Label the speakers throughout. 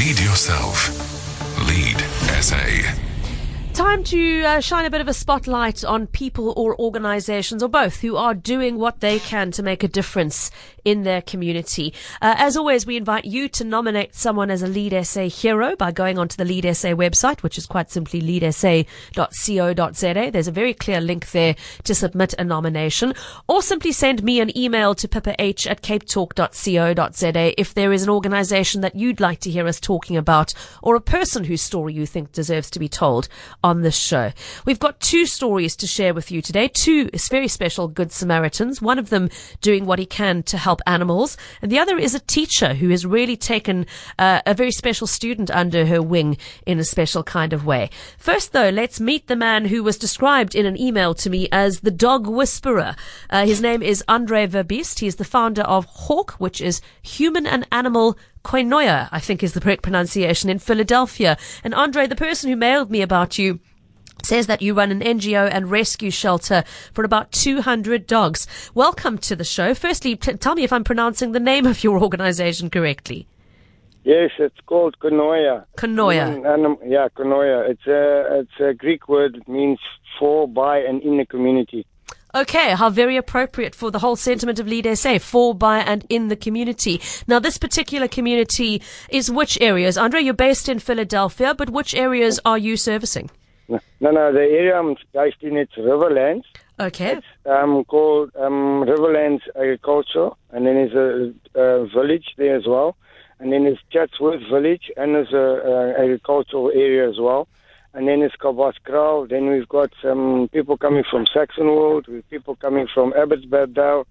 Speaker 1: Lead yourself. Lead SA.
Speaker 2: Time to shine a bit of a spotlight on people or organizations or both who are doing what they can to make a difference in their community. As always, we invite you to nominate someone as a Lead SA hero by going onto the Lead SA website, which is quite simply leadsa.co.za. There's a very clear link there to submit a nomination, or simply send me an email to pippa@capetalk.co.za if there is an organization that you'd like to hear us talking about, or a person whose story you think deserves to be told on this show. We've got two stories to share with you today, two very special Good Samaritans, one of them doing what he can to help animals, and the other is a teacher who has really taken a very special student under her wing in a special kind of way. First, though, let's meet the man who was described in an email to me as the dog whisperer. His name is Andre Verbiest. He is the founder of Hawk, which is Human and Animal Koinonia, I think is the correct pronunciation, in Philadelphia. And Andre, the person who mailed me about you, says that you run an NGO and rescue shelter for about 200 dogs. Welcome to the show. Firstly, tell me if I'm pronouncing the name of your organization correctly.
Speaker 3: Yes, it's called Koinonia.
Speaker 2: Koinonia.
Speaker 3: Yeah, Koinonia. It's a Greek word. It means for, by, and in the community.
Speaker 2: Okay, how very appropriate for the whole sentiment of Lead SA, for, by, and in the community. Now, this particular community is which areas? Andre, you're based in Philadelphia, but which areas are you servicing?
Speaker 3: No, the area I'm based in, it's Riverlands.
Speaker 2: Okay.
Speaker 3: It's called Riverlands Agriculture, and then there's a village there as well. And then there's Chatsworth Village, and there's a agricultural area as well. And then it's Kabaskraal. Then we've got some people coming from Saxonwold, with people coming from Abbotsbadale.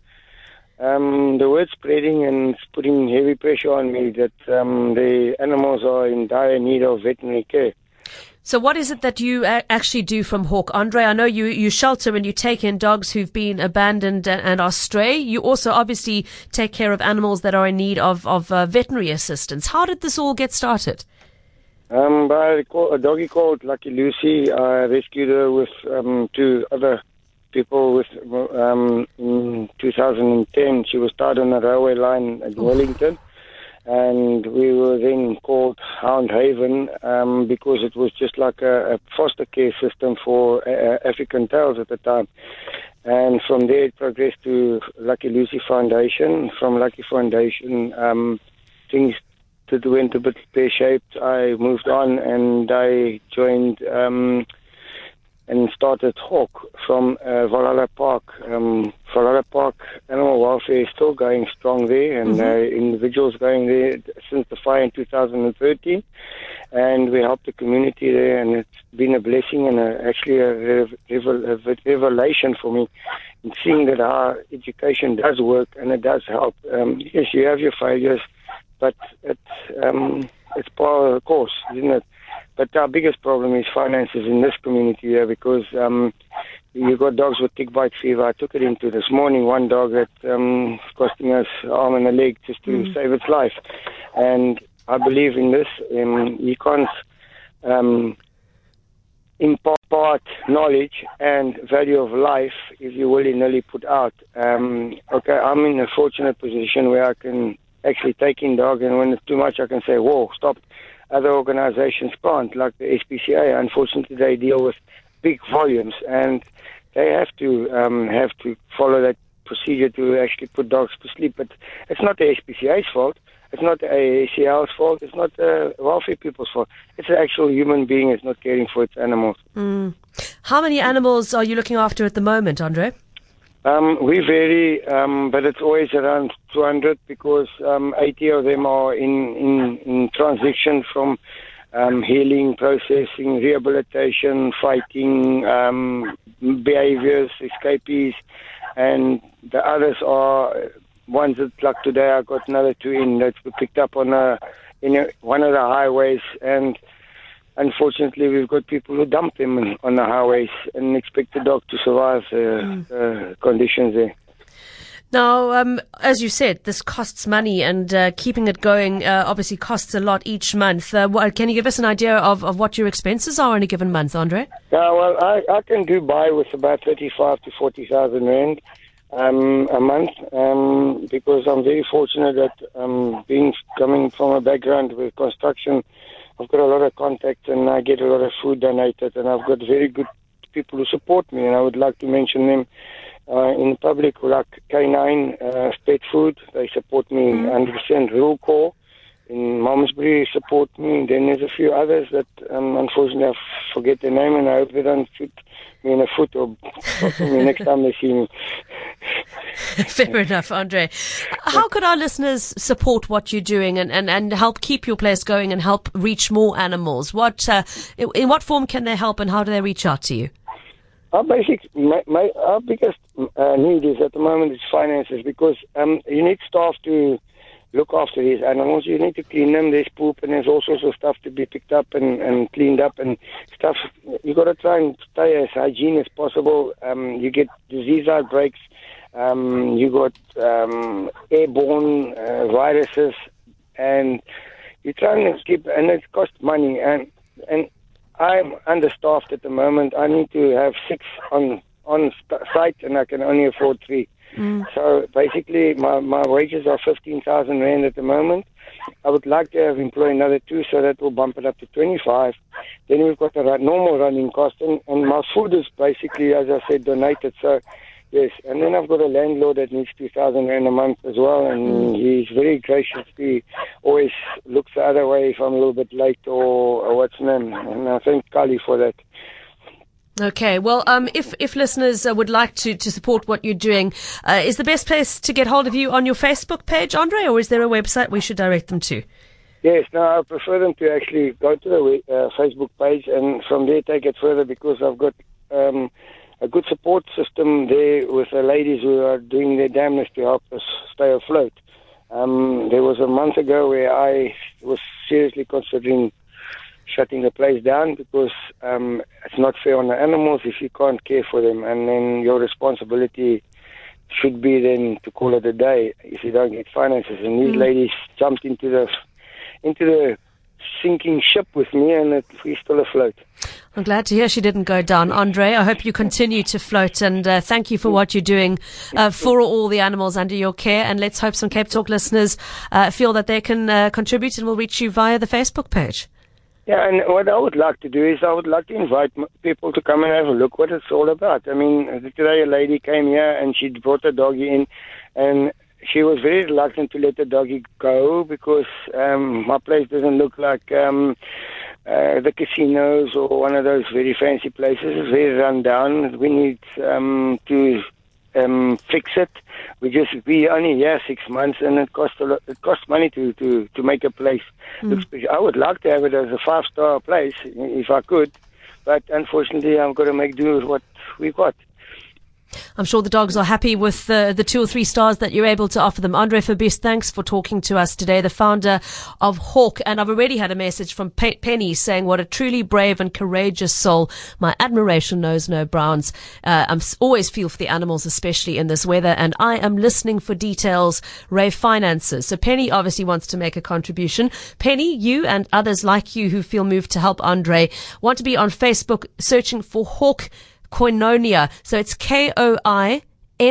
Speaker 3: The word's spreading and it's putting heavy pressure on me that the animals are in dire need of veterinary care.
Speaker 2: So what is it that you actually do from Hawk? Andre, I know you shelter and you take in dogs who've been abandoned and are stray. You also obviously take care of animals that are in need of veterinary assistance. How did this all get started?
Speaker 3: By a doggy called Lucky Lucy. I rescued her with two other people in 2010. She was tied on a railway line at Wellington, and we were then called Hound Haven because it was just like a foster care system for African tails at the time. And from there it progressed to Lucky Lucy Foundation. From Lucky Foundation, things that went a bit pear-shaped. I moved on and I joined and started Hawk from Valhalla Park. Valhalla Park animal welfare is still going strong there, and individuals going there since the fire in 2013. And we helped the community there, and it's been a blessing and actually a revelation for me in seeing that our education does work and it does help. Yes, you have your failures, but it's part of the course, isn't it? But our biggest problem is finances in this community here, because you've got dogs with tick bite fever. I took it into this morning, one dog that costing us an arm and a leg just to save its life. And I believe in this. You can't impart knowledge and value of life if you willy-nilly put out. Okay, I'm in a fortunate position where I can actually take in dog, and when it's too much I can say, whoa, stop. Other organizations can't, like the SPCA. Unfortunately, they deal with big volumes, and they have to follow that procedure to actually put dogs to sleep. But it's not the SPCA's fault. It's not the AACL's fault. It's not the welfare people's fault. It's the actual human being is not caring for its animals.
Speaker 2: How many animals are you looking after at the moment, Andre?
Speaker 3: We vary, but it's always around 200 because 80 of them are in transition from healing, processing, rehabilitation, fighting, behaviors, escapees, and the others are ones that, like today, I got another two in that we picked up on one of the highways, and unfortunately, we've got people who dump them on the highways and expect the dog to survive the conditions there.
Speaker 2: Now, as you said, this costs money, and keeping it going obviously costs a lot each month. Can you give us an idea of what your expenses are in a given month, Andre?
Speaker 3: Yeah, well, I can do buy with about 35 to 40,000 rand. a month, because I'm very fortunate that coming from a background with construction, I've got a lot of contacts and I get a lot of food donated, and I've got very good people who support me, and I would like to mention them in public, like K9 Pet Food. They support me 100%. Rule Call in Malmesbury support me. Then there's a few others that unfortunately I forget their name, and I hope they don't shoot me in the foot or me next time they see me.
Speaker 2: Fair enough, Andre. How could our listeners support what you're doing and help keep your place going and help reach more animals? In what form can they help, and how do they reach out to you?
Speaker 3: Our biggest need is at the moment is finances, because you need staff to look after these animals. You need to clean them. There's poop and there's all sorts of stuff to be picked up and cleaned up and stuff. You got to try and stay as hygiene as possible. You get disease outbreaks. You got airborne viruses, and you try and keep, and it costs money. And I'm understaffed at the moment. I need to have 6 on site, and I can only afford 3. So basically, my wages are 15,000 rand at the moment. I would like to have employed another 2, so that will bump it up to 25. Then we've got the normal running cost, and my food is basically, as I said, donated. So yes, and then I've got a landlord that needs 2,000 rand a month as well, and he's very gracious. He always looks the other way if I'm a little bit late or what's name, and I thank Kali for that.
Speaker 2: Okay, well, if listeners would like to support what you're doing, is the best place to get hold of you on your Facebook page, Andre, or is there a website we should direct them to?
Speaker 3: Yes, no, I prefer them to actually go to the Facebook page and from there take it further, because I've got a good support system there with the ladies who are doing their damnedest to help us stay afloat. There was a month ago where I was seriously considering shutting the place down, because it's not fair on the animals if you can't care for them, and then your responsibility should be then to call it a day if you don't get finances. And these ladies jumped into the sinking ship with me, and we're still afloat.
Speaker 2: I'm glad to hear she didn't go down. Andre, I hope you continue to float, and thank you for what you're doing for all the animals under your care, and let's hope some Cape Talk listeners feel that they can contribute and will reach you via the Facebook page.
Speaker 3: Yeah, and what I would like to do is I would like to invite people to come and have a look what it's all about. I mean, today a lady came here and she brought a doggy in, and she was very reluctant to let the doggy go, because my place doesn't look like the casinos or one of those very fancy places. It's very run down. We need to fix it. We only here 6 months, and it costs a lot. It costs money to make a place look special. I would like to have it as a 5-star place if I could, but unfortunately I've got to make do with what we got.
Speaker 2: I'm sure the dogs are happy with the 2 or 3 stars that you're able to offer them. Andre Verbiest, thanks for talking to us today, the founder of Hawk. And I've already had a message from Penny saying, what a truly brave and courageous soul. My admiration knows no bounds. I always feel for the animals, especially in this weather. And I am listening for details, Ray Finances. So Penny obviously wants to make a contribution. Penny, you and others like you who feel moved to help Andre want to be on Facebook searching for Hawk Koinonia. So it's Koinonia.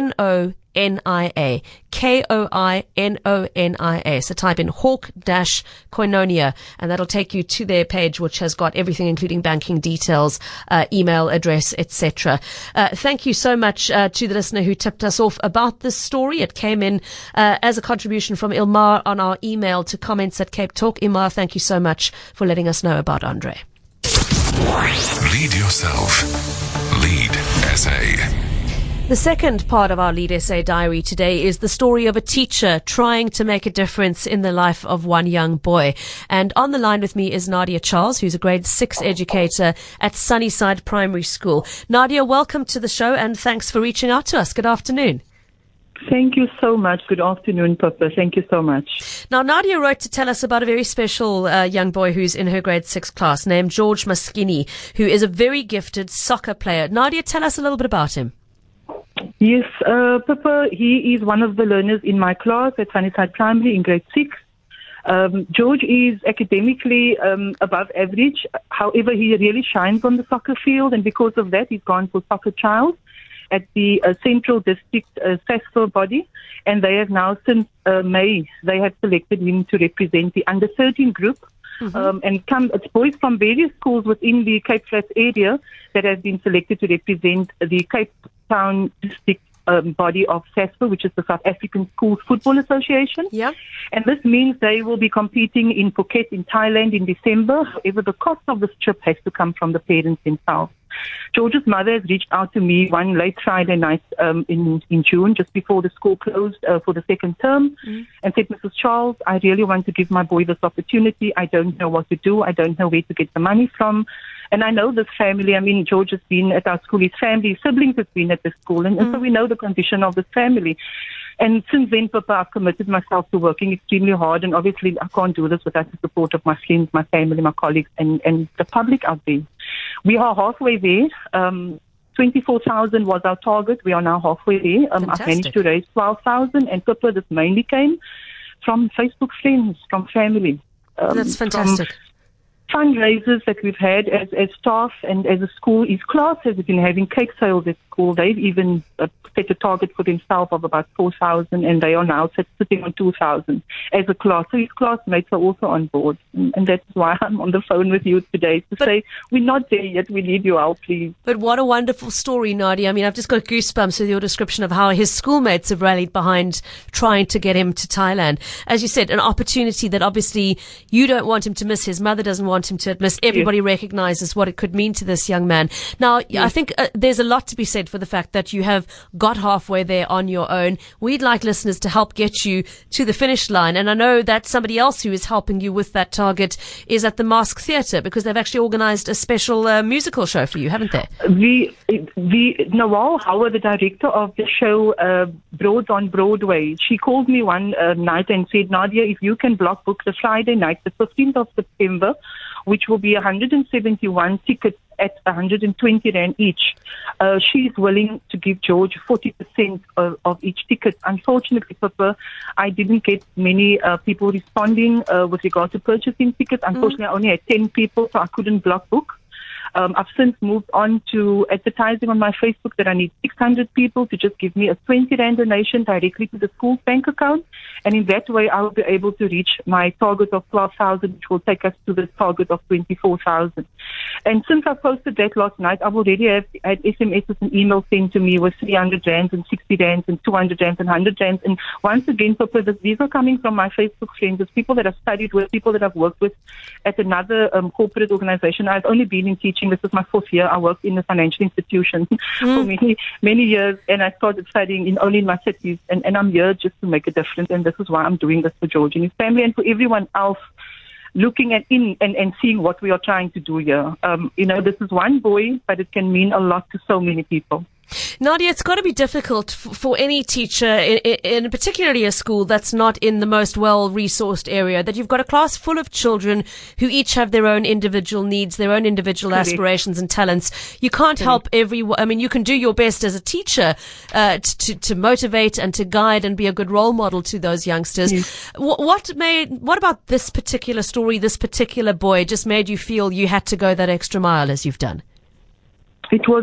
Speaker 2: Koinonia. So type in Hawk-Koinonia, and that'll take you to their page, which has got everything, including banking details, email address, etc. Thank you so much to the listener who tipped us off about this story. It came in as a contribution from Ilmar on our email to comments@Cape Talk. Ilmar, thank you so much for letting us know about Andre.
Speaker 1: Lead yourself. Lead SA.
Speaker 2: The second part of our Lead SA diary today is the story of a teacher trying to make a difference in the life of one young boy. And on the line with me is Nadia Charles, who's a grade 6 educator at Sunnyside Primary School. Nadia, welcome to the show, and thanks for reaching out to us. Good afternoon.
Speaker 4: Thank you so much. Good afternoon, Papa. Thank you so much.
Speaker 2: Now, Nadia wrote to tell us about a very special young boy who's in her grade 6 class named George Maskini, who is a very gifted soccer player. Nadia, tell us a little bit about him.
Speaker 4: Yes, Papa, he is one of the learners in my class at Sunnyside Primary in grade 6. George is academically above average. However, he really shines on the soccer field, and because of that, he's gone for Soccer Child, at the Central District SASFA body, and they have now, since May, they have selected him to represent the under 13 group. And it's boys from various schools within the Cape Flats area that have been selected to represent the Cape Town District body of SASFA, which is the South African Schools Football Association.
Speaker 2: Yeah.
Speaker 4: And this means they will be competing in Phuket in Thailand in December. However, the cost of this trip has to come from the parents themselves. George's mother has reached out to me one late Friday night in June, just before the school closed for the second term, and said, Mrs. Charles, I really want to give my boy this opportunity. I don't know what to do. I don't know where to get the money from. And I know this family. I mean, George has been at our school. His family, his siblings have been at the school. And so we know the condition of this family. And since then, Papa, I've committed myself to working extremely hard. And obviously, I can't do this without the support of my friends, my family, my colleagues, and the public out there. We are halfway there. 24,000 was our target. We are now halfway there. I've managed to raise 12,000. And Papa, this mainly came from Facebook friends, from family.
Speaker 2: That's fantastic.
Speaker 4: Fundraisers that we've had as staff and as a school. His class has been having cake sales at school. They've even set a target for themselves of about 4,000, and they are now sitting on 2,000 as a class. So his classmates are also on board, and that's why I'm on the phone with you today to say we're not there yet. We need your help, please.
Speaker 2: But what a wonderful story, Nadia. I mean, I've just got goosebumps with your description of how his schoolmates have rallied behind trying to get him to Thailand. As you said, an opportunity that obviously you don't want him to miss. His mother doesn't want him to miss. Everybody recognizes what it could mean to this young man. Now, I think there's a lot to be said for the fact that you have got halfway there on your own. We'd like listeners to help get you to the finish line. And I know that somebody else who is helping you with that target is at the Mask Theatre, because they've actually organized a special musical show for you, haven't they?
Speaker 4: Nawal Howard, the director of the show Broads on Broadway, she called me one night and said, Nadia, if you can block book the Friday night, the 15th of September, which will be 171 tickets at 120 Rand each. She's willing to give George 40% of each ticket. Unfortunately, Papa, I didn't get many people responding with regard to purchasing tickets. Unfortunately, I only had 10 people, so I couldn't block book. I've since moved on to advertising on my Facebook that I need 600 people to just give me a 20 Rand donation directly to the school's bank account. And in that way, I will be able to reach my target of 12,000, which will take us to the target of 24,000. And since I posted that last night, I've already had SMSs and emails sent to me with 300 Rands and 60 Rands and 200 Rands and 100 Rands. And once again, Papa, these are coming from my Facebook friends. It's people that I've studied with, people that I've worked with at another corporate organization. I've only been in teaching. This is my 4th year. I worked in a financial institution for many years, and I started studying only in my cities. And I'm here just to make a difference, and this is why I'm doing this for George and his family and for everyone else looking at and seeing what we are trying to do here. This is one boy, but it can mean a lot to so many people.
Speaker 2: Nadia, it's got to be difficult for any teacher, in particularly a school that's not in the most well-resourced area, that you've got a class full of children who each have their own individual needs, their own individual aspirations and talents. You can't help everyone. I mean, you can do your best as a teacher to motivate and to guide and be a good role model to those youngsters. Yes. What about this particular story, this particular boy, just made you feel you had to go that extra mile as you've done?
Speaker 4: It was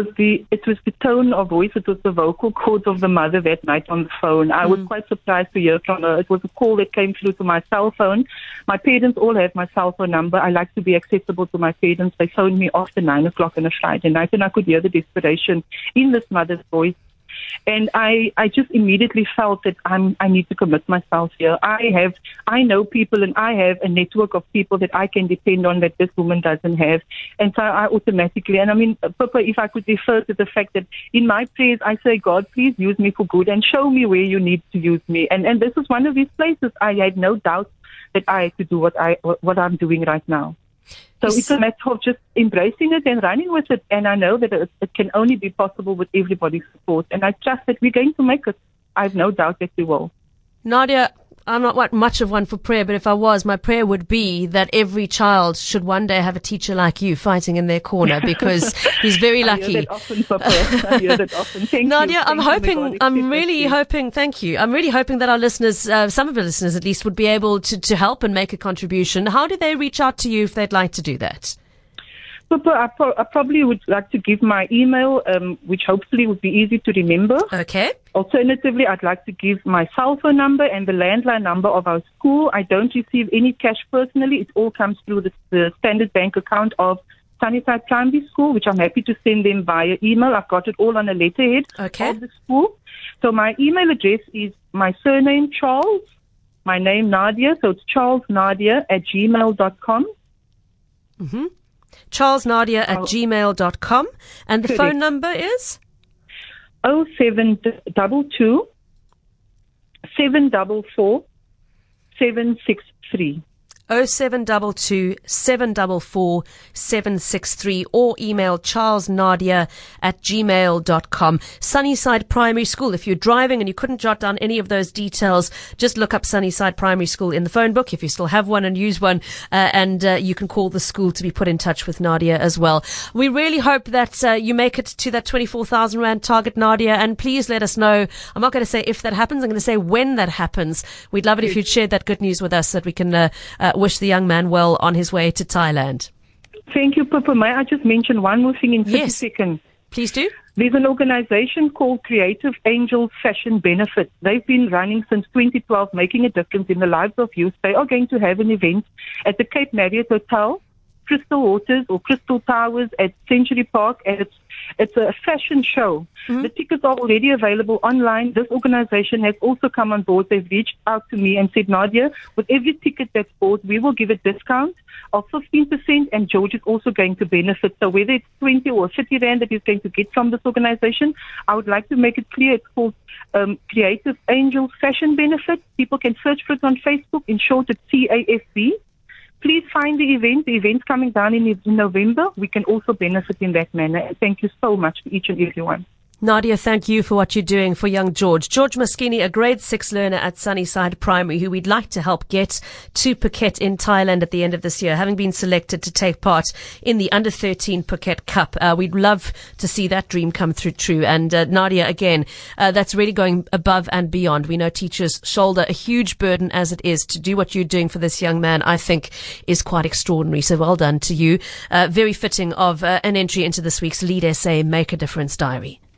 Speaker 4: the tone of voice. It was the vocal cords of the mother that night on the phone. I was quite surprised to hear from her. It was a call that came through to my cell phone. My parents all have my cell phone number. I like to be accessible to my parents. They phoned me after 9 o'clock on a Friday night, and I could hear the desperation in this mother's voice. And I just immediately felt that I need to commit myself here. I know people, and I have a network of people that I can depend on that this woman doesn't have. And so I automatically, and I mean, Papa, if I could refer to the fact that in my prayers, I say, God, please use me for good and show me where you need to use me. And this is one of these places I had no doubt that I had to do what I'm doing right now. So it's a matter of just embracing it and running with it. And I know that it can only be possible with everybody's support. And I trust that we're going to make it. I have no doubt that we will.
Speaker 2: Nadia, I'm not much of one for prayer, but if I was, my prayer would be that every child should one day have a teacher like you fighting in their corner, because he's very lucky.
Speaker 4: I hear that often, Papa. I hear that often. Thank
Speaker 2: Nadia,
Speaker 4: you.
Speaker 2: I'm really hoping that our listeners, some of the listeners at least, would be able to help and make a contribution. How do they reach out to you if they'd like to do that?
Speaker 4: Pippa, I probably would like to give my email, which hopefully would be easy to remember.
Speaker 2: Okay.
Speaker 4: Alternatively, I'd like to give my cell phone number and the landline number of our school. I don't receive any cash personally. It all comes through the standard bank account of Sunnyside Primary School, which I'm happy to send them via email. I've got it all on a letterhead of the school. So my email address is my surname, Charles, my name, Nadia. So it's charlesnadia@gmail.com.
Speaker 2: Mm-hmm. charlesnadia@gmail.com. And the phone number is?
Speaker 4: 0722 744 763.
Speaker 2: 0722 744 763 or email charlesnadia@gmail.com. Sunnyside Primary School. If you're driving and you couldn't jot down any of those details, just look up Sunnyside Primary School in the phone book if you still have one and use one, and you can call the school to be put in touch with Nadia as well. We really hope that you make it to that 24,000 Rand target, Nadia, and please let us know. I'm not going to say if that happens, I'm going to say when that happens. We'd love it if you'd shared that good news with us so that we can wish the young man well on his way to Thailand.
Speaker 4: Thank you, Pippa. May I just mention one more thing in 30 seconds?
Speaker 2: Please do.
Speaker 4: There's an organization called Creative Angels Fashion Benefit. They've been running since 2012, making a difference in the lives of youth. They are going to have an event at the Cape Marriott Hotel, Crystal Waters or Crystal Towers at Century Park, and it's a fashion show. Mm-hmm. The tickets are already available online. This organization has also come on board. They've reached out to me and said, Nadia, with every ticket that's bought, we will give a discount of 15%, and George is also going to benefit. So whether it's 20 or 50 Rand that he's going to get from this organization, I would like to make it clear it's called Creative Angels Fashion Benefit. People can search for it on Facebook. In short, it's CAFB. Please find the event. The event's coming down in November. We can also benefit in that manner. And thank you so much to each and everyone.
Speaker 2: Nadia, thank you for what you're doing for young George. George Maskini, a grade 6 learner at Sunnyside Primary, who we'd like to help get to Phuket in Thailand at the end of this year, having been selected to take part in the Under-13 Phuket Cup. We'd love to see that dream come true. And Nadia, again, that's really going above and beyond. We know teachers shoulder a huge burden as it is. To do what you're doing for this young man, I think, is quite extraordinary. So well done to you. Very fitting of an entry into this week's Lead SA Make a Difference diary.